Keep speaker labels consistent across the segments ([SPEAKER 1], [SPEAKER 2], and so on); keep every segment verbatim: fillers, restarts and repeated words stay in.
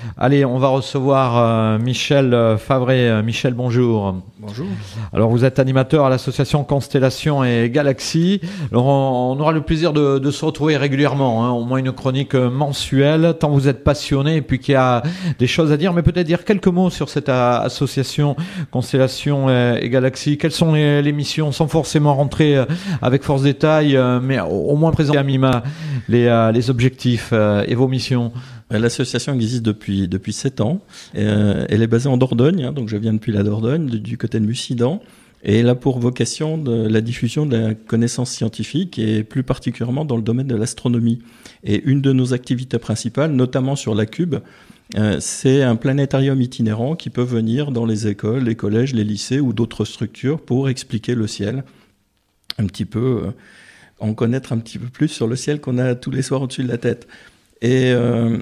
[SPEAKER 1] Allez, on va recevoir euh, Michel Favret. Michel, bonjour.
[SPEAKER 2] Bonjour.
[SPEAKER 1] Alors, vous êtes animateur à l'association Constellation et Galaxie. Alors, on, on aura le plaisir de, de se retrouver régulièrement, hein, au moins une chronique mensuelle, tant vous êtes passionné et puis qu'il y a des choses à dire. Mais peut-être dire quelques mots sur cette a, association Constellation et, et Galaxie. Quelles sont les, les missions, sans forcément rentrer avec force détail, mais au, au moins présenter à minima les, les objectifs et vos missions.
[SPEAKER 2] L'association existe depuis depuis sept ans. Euh, elle est basée en Dordogne, hein, donc je viens depuis la Dordogne, du, du côté de Mussidan, et elle a pour vocation de la diffusion de la connaissance scientifique et plus particulièrement dans le domaine de l'astronomie. Et une de nos activités principales, notamment sur la Cube, euh, c'est un planétarium itinérant qui peut venir dans les écoles, les collèges, les lycées ou d'autres structures pour expliquer le ciel, un petit peu, euh, en connaître un petit peu plus sur le ciel qu'on a tous les soirs au-dessus de la tête. Et euh,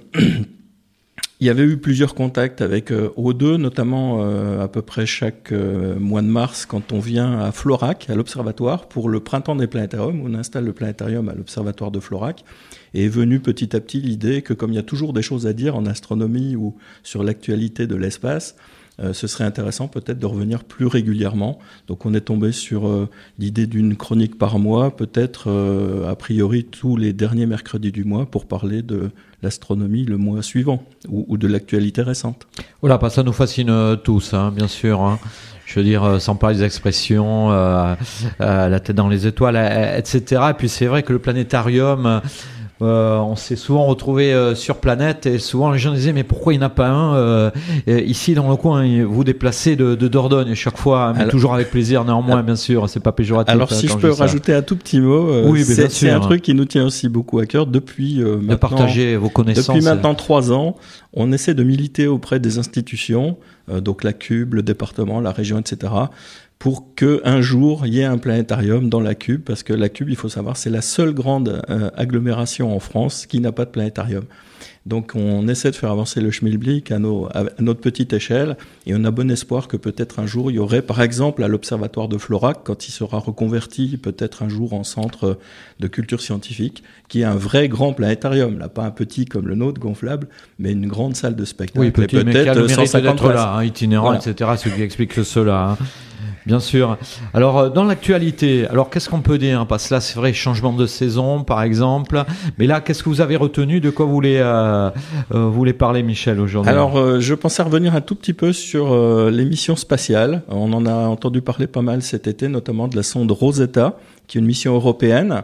[SPEAKER 2] il y avait eu plusieurs contacts avec euh, O deux, notamment euh, à peu près chaque euh, mois de mars, quand on vient à Florac, à l'observatoire, pour le printemps des planétariums. On installe le planétarium à l'observatoire de Florac. Et est venue petit à petit l'idée que, comme il y a toujours des choses à dire en astronomie ou sur l'actualité de l'espace, Euh, ce serait intéressant peut-être de revenir plus régulièrement. Donc on est tombé sur euh, l'idée d'une chronique par mois, peut-être euh, a priori tous les derniers mercredis du mois pour parler de l'astronomie le mois suivant ou, ou de l'actualité récente.
[SPEAKER 1] Voilà, bah, ça nous fascine tous, hein, bien sûr. Hein. Je veux dire, sans parler des expressions, euh, euh, la tête dans les étoiles, et cetera. Et puis c'est vrai que le planétarium... Euh, on s'est souvent retrouvé euh, sur planète et souvent les gens disaient mais pourquoi il n'y en a pas un euh, ici dans le coin, vous déplacez de, de Dordogne chaque fois, mais alors, toujours avec plaisir néanmoins, bien sûr, c'est pas péjoratif.
[SPEAKER 2] Alors si je peux rajouter un tout petit mot, euh,
[SPEAKER 1] oui,
[SPEAKER 2] c'est, c'est un truc qui nous tient aussi beaucoup à cœur depuis euh, maintenant,
[SPEAKER 1] de partager vos connaissances.
[SPEAKER 2] Depuis maintenant trois ans, on essaie de militer auprès des institutions, euh, donc la Cube, le département, la région, et cetera, pour qu'un jour, il y ait un planétarium dans la Cube, parce que la Cube, il faut savoir, c'est la seule grande euh, agglomération en France qui n'a pas de planétarium. Donc on essaie de faire avancer le schmilblick à, nos, à notre petite échelle, et on a bon espoir que peut-être un jour, il y aurait, par exemple, à l'Observatoire de Florac, quand il sera reconverti, peut-être un jour en centre de culture scientifique, qui est un vrai grand planétarium, là, pas un petit comme le nôtre, gonflable, mais une grande salle de spectacle.
[SPEAKER 1] Oui, petit, mais qui a le mérite d'être là, hein, itinérant,
[SPEAKER 2] voilà.
[SPEAKER 1] et cetera, ce qui explique cela, hein. Bien sûr. Alors, dans l'actualité, alors qu'est-ce qu'on peut dire? Parce que là, c'est vrai, changement de saison, par exemple. Mais là, qu'est-ce que vous avez retenu? De quoi vous voulez, euh, euh, vous voulez parler, Michel, aujourd'hui?
[SPEAKER 2] Alors, euh, je pensais revenir un tout petit peu sur euh, les missions spatiales. On en a entendu parler pas mal cet été, notamment de la sonde Rosetta, qui est une mission européenne.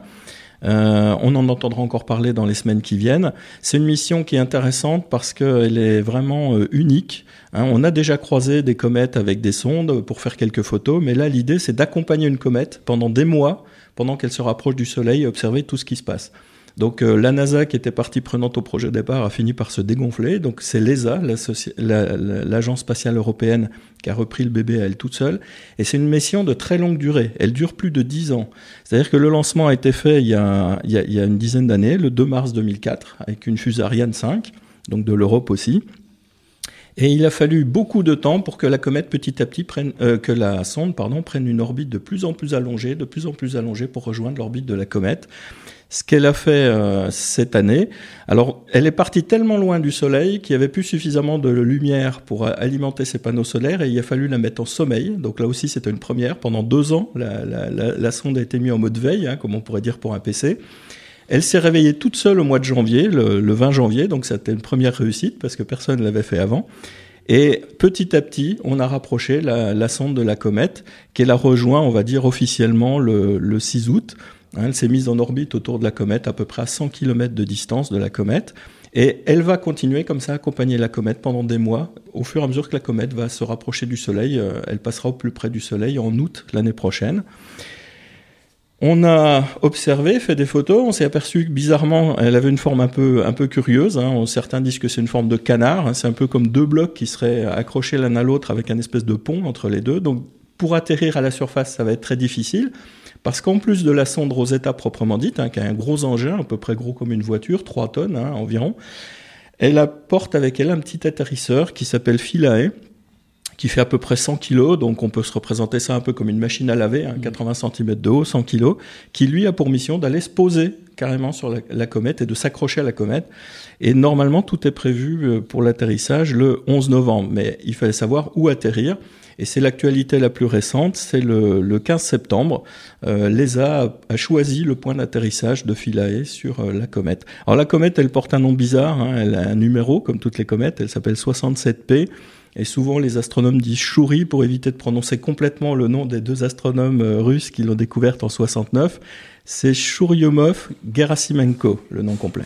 [SPEAKER 2] Euh, on en entendra encore parler dans les semaines qui viennent. C'est une mission qui est intéressante parce qu'elle est vraiment euh, unique. Hein, on a déjà croisé des comètes avec des sondes pour faire quelques photos, mais là l'idée c'est d'accompagner une comète pendant des mois, pendant qu'elle se rapproche du Soleil, et observer tout ce qui se passe. Donc euh, la NASA, qui était partie prenante au projet de départ, a fini par se dégonfler. Donc c'est l'E S A, la, la, l'agence spatiale européenne, qui a repris le bébé à elle toute seule. Et c'est une mission de très longue durée. Elle dure plus de dix ans. C'est-à-dire que le lancement a été fait il y a, il y a, il y a une dizaine d'années, le deux mars deux mille quatre, avec une fusée Ariane cinq, donc de l'Europe aussi. Et il a fallu beaucoup de temps pour que la comète petit à petit prenne, euh, que la sonde, pardon, prenne une orbite de plus en plus allongée, de plus en plus allongée pour rejoindre l'orbite de la comète. Ce qu'elle a fait euh, cette année, alors elle est partie tellement loin du Soleil qu'il n'y avait plus suffisamment de lumière pour alimenter ses panneaux solaires et il a fallu la mettre en sommeil. Donc là aussi c'était une première. Pendant deux ans, la, la, la, la sonde a été mise en mode veille, hein, comme on pourrait dire pour un P C. Elle s'est réveillée toute seule au mois de janvier, le, le vingt janvier, donc c'était une première réussite parce que personne ne l'avait fait avant. Et petit à petit, on a rapproché la, la sonde de la comète, qu'elle a rejoint, on va dire officiellement, le, le six août. Hein, elle s'est mise en orbite autour de la comète, à peu près à cent kilomètres de distance de la comète. Et elle va continuer comme ça, accompagner la comète pendant des mois. Au fur et à mesure que la comète va se rapprocher du Soleil, euh, elle passera au plus près du Soleil en août l'année prochaine. On a observé, fait des photos, on s'est aperçu que bizarrement, elle avait une forme un peu, un peu curieuse. Hein. Certains disent que c'est une forme de canard. Hein. C'est un peu comme deux blocs qui seraient accrochés l'un à l'autre avec un espèce de pont entre les deux. Donc, pour atterrir à la surface, ça va être très difficile. Parce qu'en plus de la sonde Rosetta proprement dite, hein, qui a un gros engin, à peu près gros comme une voiture, trois tonnes hein, environ, elle apporte avec elle un petit atterrisseur qui s'appelle Philae, qui fait à peu près cent kilos, donc on peut se représenter ça un peu comme une machine à laver, hein, quatre-vingts centimètres de haut, cent kilos, qui lui a pour mission d'aller se poser carrément sur la, la comète et de s'accrocher à la comète. Et normalement, tout est prévu pour l'atterrissage le onze novembre, mais il fallait savoir où atterrir. Et c'est l'actualité la plus récente, c'est le, le quinze septembre. Euh, l'E S A a, a choisi le point d'atterrissage de Philae sur euh, la comète. Alors la comète, elle porte un nom bizarre, hein, elle a un numéro comme toutes les comètes, elle s'appelle soixante-sept P. Et souvent les astronomes disent Shuri pour éviter de prononcer complètement le nom des deux astronomes euh, russes qui l'ont découverte en soixante-neuf. C'est Churyumov-Gerasimenko, le nom complet.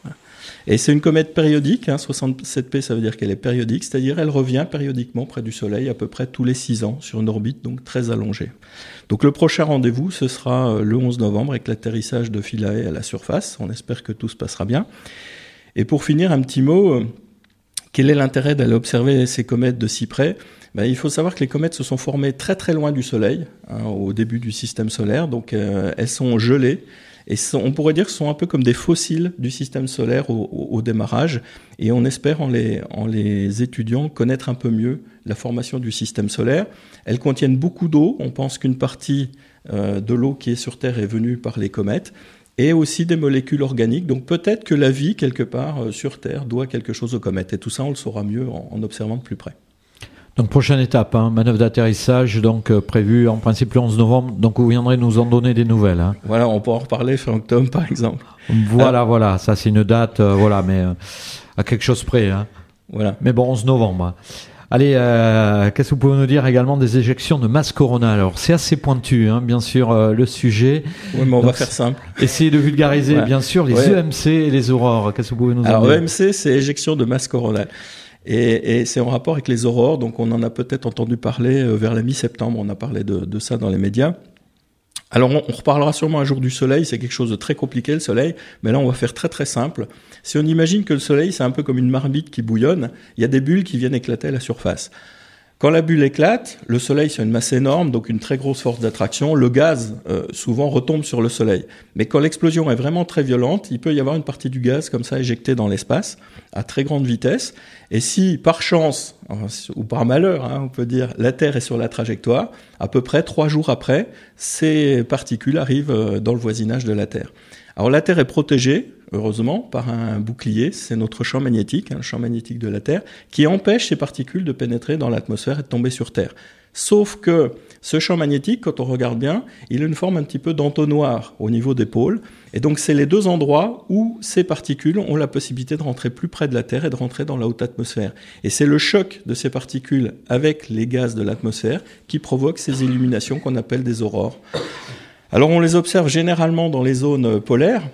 [SPEAKER 2] Et c'est une comète périodique, hein, soixante-sept P, ça veut dire qu'elle est périodique, c'est-à-dire elle revient périodiquement près du Soleil à peu près tous les six ans sur une orbite donc très allongée. Donc le prochain rendez-vous, ce sera le onze novembre avec l'atterrissage de Philae à la surface. On espère que tout se passera bien. Et pour finir, un petit mot, quel est l'intérêt d'aller observer ces comètes de si près ? Ben, il faut savoir que les comètes se sont formées très très loin du Soleil, hein, au début du système solaire, donc euh, elles sont gelées. Et sont, on pourrait dire que ce sont un peu comme des fossiles du système solaire au, au, au démarrage. Et on espère, en les, en les étudiant, connaître un peu mieux la formation du système solaire. Elles contiennent beaucoup d'eau. On pense qu'une partie euh, de l'eau qui est sur Terre est venue par les comètes. Et aussi des molécules organiques. Donc peut-être que la vie, quelque part, euh, sur Terre, doit quelque chose aux comètes. Et tout ça, on le saura mieux en, en observant de plus près.
[SPEAKER 1] Donc prochaine étape, hein, manœuvre d'atterrissage donc euh, prévue en principe le onze novembre. Donc vous viendrez nous en donner des nouvelles. Hein.
[SPEAKER 2] Voilà, on peut en reparler fin octobre par exemple.
[SPEAKER 1] Voilà, euh, voilà, ça c'est une date, euh, voilà, mais euh, à quelque chose près. Hein.
[SPEAKER 2] Voilà.
[SPEAKER 1] Mais bon, onze novembre. Allez, euh, qu'est-ce que vous pouvez nous dire également des éjections de masse coronale ? Alors c'est assez pointu, hein, bien sûr, euh, le sujet.
[SPEAKER 2] Oui, mais on
[SPEAKER 1] donc,
[SPEAKER 2] va faire simple.
[SPEAKER 1] Essayez de vulgariser,
[SPEAKER 2] ouais.
[SPEAKER 1] bien sûr, les
[SPEAKER 2] ouais.
[SPEAKER 1] E M C et les aurores. Qu'est-ce que vous pouvez nous
[SPEAKER 2] Alors
[SPEAKER 1] dire ?
[SPEAKER 2] E M C, c'est éjection de masse coronale. Et, et c'est en rapport avec les aurores, donc on en a peut-être entendu parler vers la mi-septembre, on a parlé de, de ça dans les médias. Alors on, on reparlera sûrement un jour du Soleil, c'est quelque chose de très compliqué le Soleil, mais là on va faire très très simple. Si on imagine que le Soleil c'est un peu comme une marmite qui bouillonne, il y a des bulles qui viennent éclater à la surface. Quand la bulle éclate, le Soleil c'est une masse énorme, donc une très grosse force d'attraction, le gaz euh, souvent retombe sur le Soleil. Mais quand l'explosion est vraiment très violente, il peut y avoir une partie du gaz comme ça éjectée dans l'espace à très grande vitesse. Et si par chance, ou par malheur, hein, on peut dire, la Terre est sur la trajectoire, à peu près trois jours après, ces particules arrivent dans le voisinage de la Terre. Alors la Terre est protégée, heureusement, par un bouclier, c'est notre champ magnétique, hein, le champ magnétique de la Terre, qui empêche ces particules de pénétrer dans l'atmosphère et de tomber sur Terre. Sauf que ce champ magnétique, quand on regarde bien, il a une forme un petit peu d'entonnoir au niveau des pôles. Et donc c'est les deux endroits où ces particules ont la possibilité de rentrer plus près de la Terre et de rentrer dans la haute atmosphère. Et c'est le choc de ces particules avec les gaz de l'atmosphère qui provoque ces illuminations qu'on appelle des aurores. Alors on les observe généralement dans les zones polaires,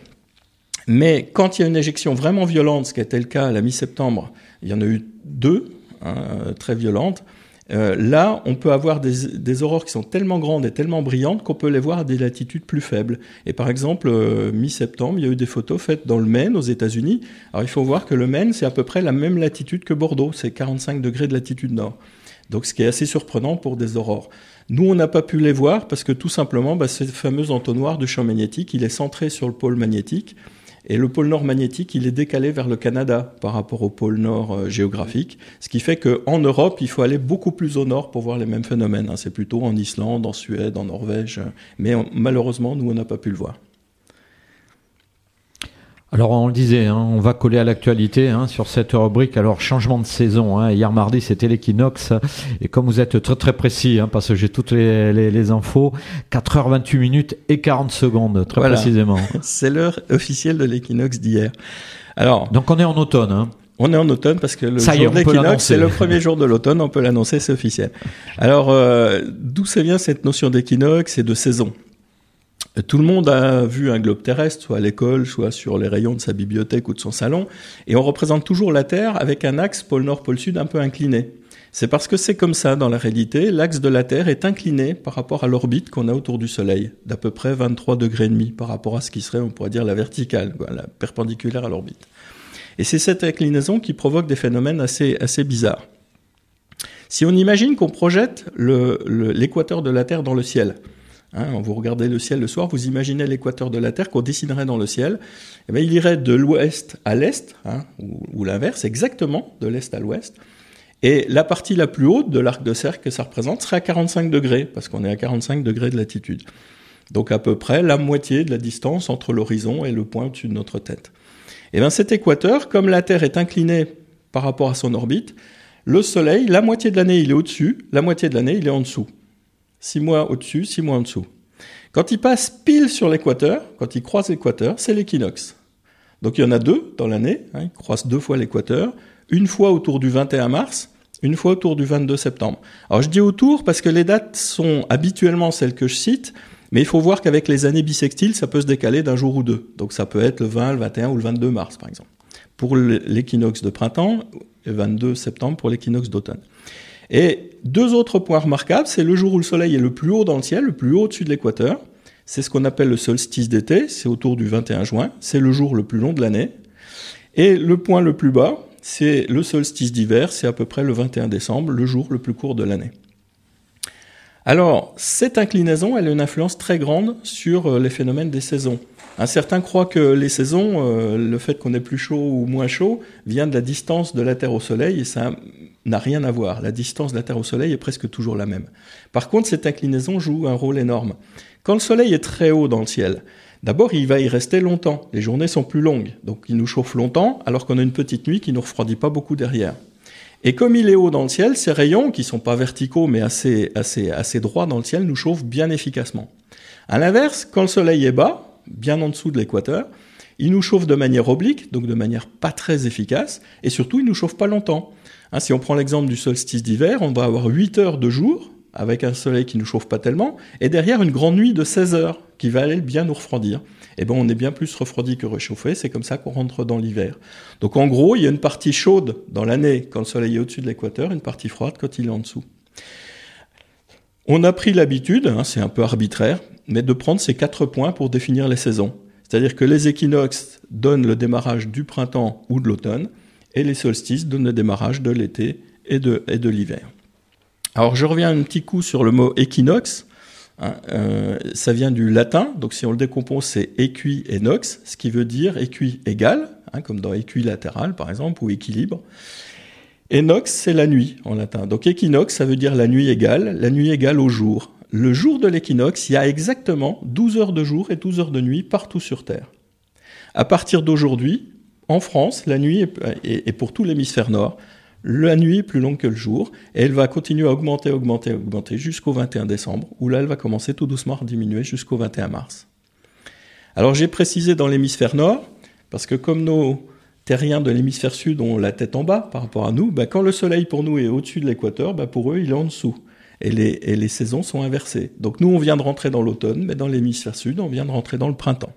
[SPEAKER 2] mais quand il y a une éjection vraiment violente, ce qui était le cas à la mi-septembre, il y en a eu deux, hein, très violentes, euh, là on peut avoir des, des aurores qui sont tellement grandes et tellement brillantes qu'on peut les voir à des latitudes plus faibles. Et par exemple, euh, mi-septembre, il y a eu des photos faites dans le Maine, aux États-Unis. Alors il faut voir que le Maine, c'est à peu près la même latitude que Bordeaux, c'est quarante-cinq degrés de latitude nord. Donc ce qui est assez surprenant pour des aurores. Nous, on n'a pas pu les voir parce que tout simplement, bah, ce fameux entonnoir du champ magnétique, il est centré sur le pôle magnétique. Et le pôle nord magnétique, il est décalé vers le Canada par rapport au pôle nord euh, géographique. Ce qui fait qu'en Europe, il faut aller beaucoup plus au nord pour voir les mêmes phénomènes. Hein. C'est plutôt en Islande, en Suède, en Norvège. Mais on, malheureusement, nous, on n'a pas pu le voir.
[SPEAKER 1] Alors on le disait, hein, on va coller à l'actualité hein, sur cette rubrique. Alors changement de saison, hein. Hier mardi c'était l'équinoxe et comme vous êtes très très précis, hein, parce que j'ai toutes les, les, les infos, quatre heures vingt-huit minutes et quarante secondes très voilà. Précisément.
[SPEAKER 2] C'est l'heure officielle de l'équinoxe d'hier. Alors,
[SPEAKER 1] donc on est en automne. Hein.
[SPEAKER 2] On est en automne parce que le
[SPEAKER 1] ça
[SPEAKER 2] jour
[SPEAKER 1] y est,
[SPEAKER 2] de l'équinoxe, c'est le premier jour de l'automne, on peut l'annoncer, c'est officiel. Alors, euh, d'où ça vient cette notion d'équinoxe et de saison ? Tout le monde a vu un globe terrestre, soit à l'école, soit sur les rayons de sa bibliothèque ou de son salon, et on représente toujours la Terre avec un axe pôle nord, pôle sud un peu incliné. C'est parce que c'est comme ça dans la réalité, l'axe de la Terre est incliné par rapport à l'orbite qu'on a autour du Soleil, d'à peu près vingt-trois degrés et demi par rapport à ce qui serait, on pourrait dire, la verticale, quoi, la perpendiculaire à l'orbite. Et c'est cette inclinaison qui provoque des phénomènes assez, assez bizarres. Si on imagine qu'on projette le, le, l'équateur de la Terre dans le ciel, hein, vous regardez le ciel le soir, vous imaginez l'équateur de la Terre qu'on dessinerait dans le ciel, et bien, il irait de l'ouest à l'est, hein, ou, ou l'inverse, exactement de l'est à l'ouest, Et la partie la plus haute de l'arc de cercle que ça représente serait à quarante-cinq degrés, parce qu'on est à quarante-cinq degrés de latitude. Donc à peu près la moitié de la distance entre l'horizon et le point au-dessus de notre tête. Et bien cet équateur, comme la Terre est inclinée par rapport à son orbite, le Soleil, la moitié de l'année il est au-dessus, la moitié de l'année il est en dessous. Six mois au-dessus, six mois en dessous. Quand il passe pile sur l'équateur, quand il croise l'équateur, c'est l'équinoxe. Donc il y en a deux dans l'année, hein, il croise deux fois l'équateur, une fois autour du vingt et un mars, une fois autour du vingt-deux septembre. Alors je dis autour parce que les dates sont habituellement celles que je cite, mais il faut voir qu'avec les années bissextiles, ça peut se décaler d'un jour ou deux. Donc ça peut être le vingt, le vingt et un ou le vingt-deux mars, par exemple. Pour l'équinoxe de printemps, le vingt-deux septembre pour l'équinoxe d'automne. Et deux autres points remarquables, c'est le jour où le soleil est le plus haut dans le ciel, le plus haut au-dessus de l'équateur. C'est ce qu'on appelle le solstice d'été, c'est autour du vingt et un juin. C'est le jour le plus long de l'année. Et le point le plus bas, c'est le solstice d'hiver, c'est à peu près le vingt et un décembre, le jour le plus court de l'année. Alors, cette inclinaison, elle a une influence très grande sur les phénomènes des saisons. Un certain croit que les saisons, euh, le fait qu'on ait plus chaud ou moins chaud, vient de la distance de la Terre au Soleil, et ça n'a rien à voir. La distance de la Terre au Soleil est presque toujours la même. Par contre, cette inclinaison joue un rôle énorme. Quand le Soleil est très haut dans le ciel, d'abord, il va y rester longtemps. Les journées sont plus longues, donc il nous chauffe longtemps, alors qu'on a une petite nuit qui ne nous refroidit pas beaucoup derrière. Et comme il est haut dans le ciel, ces rayons, qui sont pas verticaux, mais assez, assez, assez droits dans le ciel, nous chauffent bien efficacement. À l'inverse, quand le Soleil est bas, bien en dessous de l'équateur, il nous chauffe de manière oblique, donc de manière pas très efficace, et surtout, il nous chauffe pas longtemps. Hein, si on prend l'exemple du solstice d'hiver, on va avoir huit heures de jour, avec un soleil qui nous chauffe pas tellement, et derrière une grande nuit de seize heures, qui va aller bien nous refroidir. Et ben, on est bien plus refroidi que réchauffé, c'est comme ça qu'on rentre dans l'hiver. Donc en gros, il y a une partie chaude dans l'année quand le soleil est au-dessus de l'équateur, une partie froide quand il est en dessous. On a pris l'habitude, hein, c'est un peu arbitraire, mais de prendre ces quatre points pour définir les saisons. C'est-à-dire que les équinoxes donnent le démarrage du printemps ou de l'automne, et les solstices donnent le démarrage de l'été et de, et de l'hiver. Alors je reviens un petit coup sur le mot équinoxe. Hein, euh, ça vient du latin, donc si on le décompose, c'est équi et nox, ce qui veut dire équi égal, hein, comme dans équilatéral par exemple, ou équilibre. Et nox, c'est la nuit en latin. Donc équinoxe, ça veut dire la nuit égale, la nuit égale au jour. Le jour de l'équinoxe, il y a exactement douze heures de jour et douze heures de nuit partout sur Terre. À partir d'aujourd'hui, en France, la nuit est, est, est pour tout l'hémisphère nord, la nuit est plus longue que le jour, et elle va continuer à augmenter, augmenter, augmenter jusqu'au vingt et un décembre, où là, elle va commencer tout doucement à diminuer jusqu'au vingt et un mars. Alors j'ai précisé dans l'hémisphère nord, parce que comme nos terriens de l'hémisphère sud ont la tête en bas par rapport à nous, bah, quand le soleil pour nous est au-dessus de l'équateur, bah, pour eux, il est en dessous. Et les, et les saisons sont inversées. Donc nous, on vient de rentrer dans l'automne, mais dans l'hémisphère sud, on vient de rentrer dans le printemps.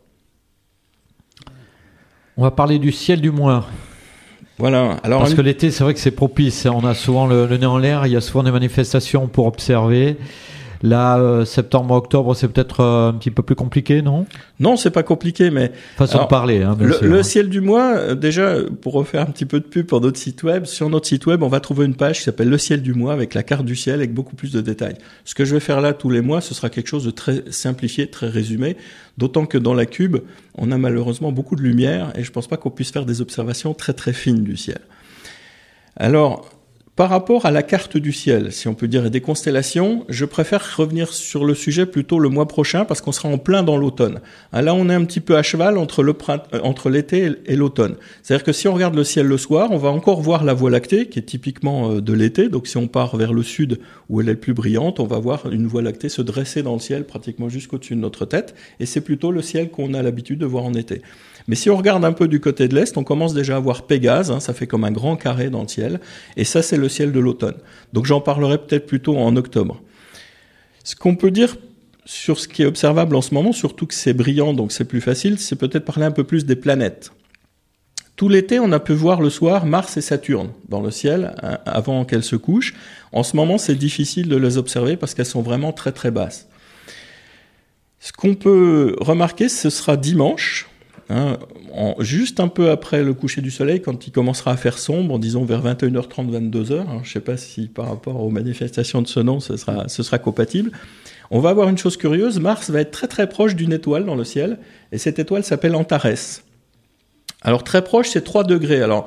[SPEAKER 1] On va parler du ciel du mois.
[SPEAKER 2] Voilà. Alors,
[SPEAKER 1] Parce
[SPEAKER 2] une...
[SPEAKER 1] que l'été, c'est vrai que c'est propice. On a souvent le, le nez en l'air, il y a souvent des manifestations pour observer. Là, euh, septembre, octobre, c'est peut-être euh, un petit peu plus compliqué, non ?
[SPEAKER 2] Non, c'est pas compliqué, mais...
[SPEAKER 1] Façon
[SPEAKER 2] Alors,
[SPEAKER 1] de parler, hein, bien
[SPEAKER 2] le,
[SPEAKER 1] sûr.
[SPEAKER 2] Le ciel du mois, euh, déjà, pour refaire un petit peu de pub pour notre site web, sur notre site web, on va trouver une page qui s'appelle Le ciel du mois, avec la carte du ciel, avec beaucoup plus de détails. Ce que je vais faire là tous les mois, ce sera quelque chose de très simplifié, très résumé, d'autant que dans la cube, on a malheureusement beaucoup de lumière, et je pense pas qu'on puisse faire des observations très très fines du ciel. Alors... Par rapport à la carte du ciel, si on peut dire, et des constellations, je préfère revenir sur le sujet plutôt le mois prochain parce qu'on sera en plein dans l'automne. Là, on est un petit peu à cheval entre le printemps, entre l'été et l'automne. C'est-à-dire que si on regarde le ciel le soir, on va encore voir la Voie lactée, qui est typiquement de l'été. Donc si on part vers le sud, où elle est le plus brillante, on va voir une Voie lactée se dresser dans le ciel pratiquement jusqu'au-dessus de notre tête. Et c'est plutôt le ciel qu'on a l'habitude de voir en été. Mais si on regarde un peu du côté de l'Est, on commence déjà à voir Pégase, hein, ça fait comme un grand carré dans le ciel, et ça c'est le ciel de l'automne. Donc j'en parlerai peut-être plutôt en octobre. Ce qu'on peut dire sur ce qui est observable en ce moment, surtout que c'est brillant, donc c'est plus facile, c'est peut-être parler un peu plus des planètes. Tout l'été, on a pu voir le soir Mars et Saturne dans le ciel, hein, avant qu'elles se couchent. En ce moment, c'est difficile de les observer parce qu'elles sont vraiment très très basses. Ce qu'on peut remarquer, ce sera dimanche, Hein, en, juste un peu après le coucher du soleil, quand il commencera à faire sombre, disons vers vingt et une heures trente, vingt-deux heures, hein, je ne sais pas si par rapport aux manifestations de ce nom, ce sera, ce sera compatible, on va avoir une chose curieuse, Mars va être très très proche d'une étoile dans le ciel, et cette étoile s'appelle Antares. Alors très proche, c'est trois degrés. Alors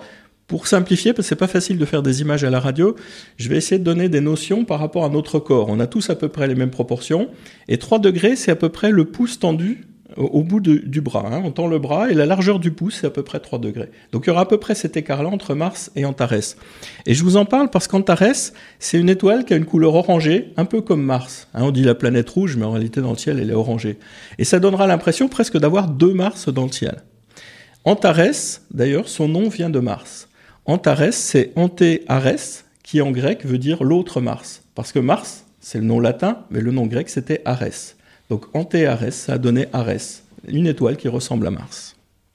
[SPEAKER 2] Pour simplifier, parce que c'est pas facile de faire des images à la radio, je vais essayer de donner des notions par rapport à notre corps. On a tous à peu près les mêmes proportions. Et trois degrés, c'est à peu près le pouce tendu au, au bout de, du bras. Hein. On tend le bras et la largeur du pouce, c'est à peu près trois degrés. Donc il y aura à peu près cet écart-là entre Mars et Antares. Et je vous en parle parce qu'Antares, c'est une étoile qui a une couleur orangée, un peu comme Mars. Hein, on dit la planète rouge, mais en réalité dans le ciel, elle est orangée. Et ça donnera l'impression presque d'avoir deux Mars dans le ciel. Antares, d'ailleurs, son nom vient de Mars. Antares, c'est Anté-Arès, qui en grec veut dire l'autre Mars. Parce que Mars, c'est le nom latin, mais le nom grec, c'était Arès. Donc Anté-Arès, ça a donné Arès, une étoile qui ressemble à Mars.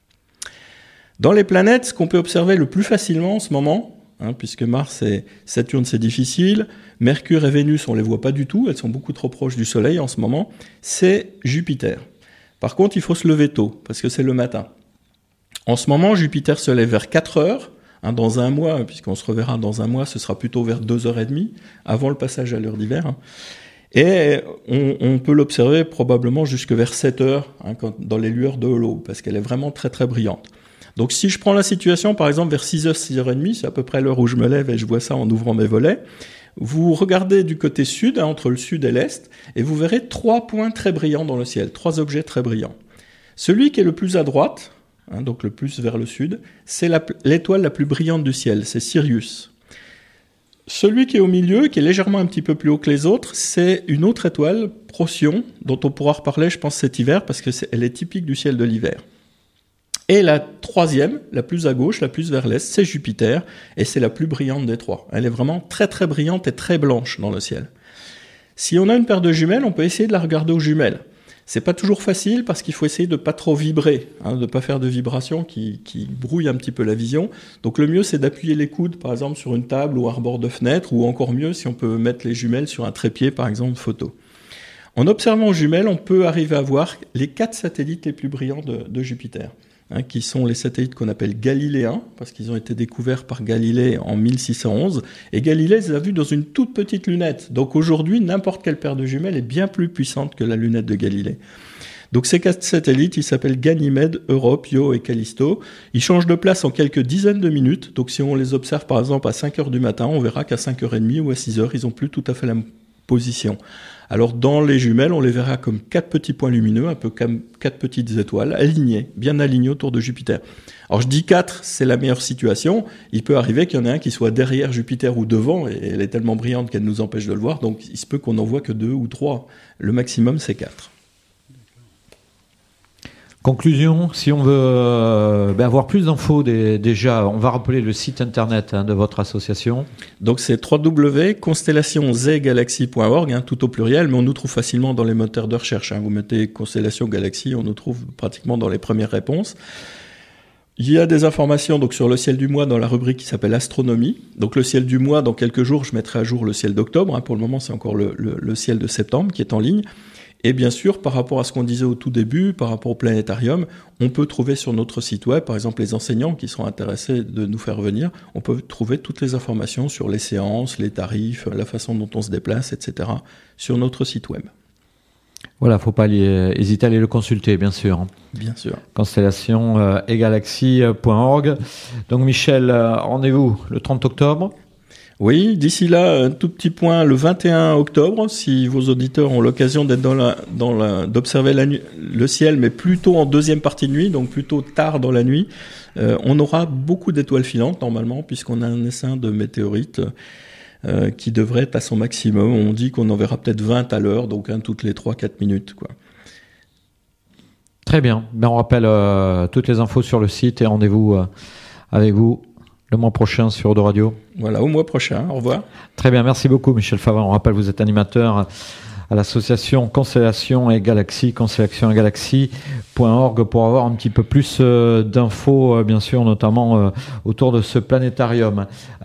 [SPEAKER 2] Dans les planètes, ce qu'on peut observer le plus facilement en ce moment, hein, puisque Mars et Saturne, c'est difficile, Mercure et Vénus, on ne les voit pas du tout, elles sont beaucoup trop proches du Soleil en ce moment, c'est Jupiter. Par contre, il faut se lever tôt, parce que c'est le matin. En ce moment, Jupiter se lève vers quatre heures, Hein, dans un mois, puisqu'on se reverra dans un mois, ce sera plutôt vers deux heures trente, avant le passage à l'heure d'hiver. Hein. Et on, on peut l'observer probablement jusque vers sept heures, hein, quand, dans les lueurs de l'aube, parce qu'elle est vraiment très très brillante. Donc si je prends la situation, par exemple, vers six heures, six heures trente, c'est à peu près l'heure où je me lève et je vois ça en ouvrant mes volets, vous regardez du côté sud, hein, entre le sud et l'est, et vous verrez trois points très brillants dans le ciel, trois objets très brillants. Celui qui est le plus à droite, Hein, donc le plus vers le sud, c'est la, l'étoile la plus brillante du ciel, c'est Sirius. Celui qui est au milieu, qui est légèrement un petit peu plus haut que les autres, c'est une autre étoile, Procyon, dont on pourra reparler, je pense, cet hiver, parce qu'elle est typique du ciel de l'hiver. Et la troisième, la plus à gauche, la plus vers l'est, c'est Jupiter, et c'est la plus brillante des trois. Elle est vraiment très très brillante et très blanche dans le ciel. Si on a une paire de jumelles, on peut essayer de la regarder aux jumelles. C'est pas toujours facile parce qu'il faut essayer de pas trop vibrer, hein, de pas faire de vibrations qui, qui brouillent un petit peu la vision. Donc le mieux, c'est d'appuyer les coudes, par exemple, sur une table ou un rebord de fenêtre, ou encore mieux, si on peut mettre les jumelles sur un trépied, par exemple, photo. En observant aux jumelles, on peut arriver à voir les quatre satellites les plus brillants de, de Jupiter, hein, qui sont les satellites qu'on appelle galiléens, parce qu'ils ont été découverts par Galilée en mille six cent onze, et Galilée les a vus dans une toute petite lunette. Donc aujourd'hui, n'importe quelle paire de jumelles est bien plus puissante que la lunette de Galilée. Donc ces quatre satellites, ils s'appellent Ganymède, Europe, Io et Callisto. Ils changent de place en quelques dizaines de minutes, donc si on les observe par exemple à cinq heures du matin, on verra qu'à cinq heures trente ou à six heures, ils n'ont plus tout à fait la même position. Alors dans les jumelles, on les verra comme quatre petits points lumineux, un peu comme quatre petites étoiles, alignées, bien alignées autour de Jupiter. Alors je dis quatre, c'est la meilleure situation. Il peut arriver qu'il y en ait un qui soit derrière Jupiter ou devant, et elle est tellement brillante qu'elle nous empêche de le voir, donc il se peut qu'on n'en voit que deux ou trois. Le maximum, c'est quatre.
[SPEAKER 1] Conclusion, si on veut euh, ben avoir plus d'infos, des, déjà, on va rappeler le site internet hein, de votre association.
[SPEAKER 2] Donc c'est w w w point constellation z galaxy point org, hein, tout au pluriel, mais on nous trouve facilement dans les moteurs de recherche. Hein. Vous mettez Constellation Galaxy, on nous trouve pratiquement dans les premières réponses. Il y a des informations donc sur le ciel du mois dans la rubrique qui s'appelle Astronomie. Donc le ciel du mois, dans quelques jours, je mettrai à jour le ciel d'octobre. Hein. Pour le moment, c'est encore le, le, le ciel de septembre qui est en ligne. Et bien sûr, par rapport à ce qu'on disait au tout début, par rapport au planétarium, on peut trouver sur notre site web, par exemple les enseignants qui seront intéressés de nous faire venir, on peut trouver toutes les informations sur les séances, les tarifs, la façon dont on se déplace, et cetera sur notre site web.
[SPEAKER 1] Voilà, faut pas aller, hésiter à aller le consulter, bien sûr.
[SPEAKER 2] Bien sûr.
[SPEAKER 1] Constellation euh, et galaxy point org. Donc Michel, euh, rendez-vous le trente octobre.
[SPEAKER 2] Oui, d'ici là, un tout petit point, le vingt et un octobre, si vos auditeurs ont l'occasion d'être dans la, dans la, d'observer la nu- le ciel, mais plutôt en deuxième partie de nuit, donc plutôt tard dans la nuit, euh, on aura beaucoup d'étoiles filantes normalement, puisqu'on a un essaim de météorites euh, qui devrait être à son maximum. On dit qu'on en verra peut-être vingt à l'heure, donc un toutes les trois à quatre minutes, quoi.
[SPEAKER 1] Très bien. Ben, on rappelle euh, toutes les infos sur le site et rendez-vous euh, avec vous le mois prochain sur Eau de Radio.
[SPEAKER 2] Voilà, au mois prochain. Au revoir.
[SPEAKER 1] Très bien, merci beaucoup Michel Favre. On rappelle, vous êtes animateur à l'association Constellation et Galaxy, constellation et galaxy point org pour avoir un petit peu plus d'infos, bien sûr, notamment autour de ce planétarium.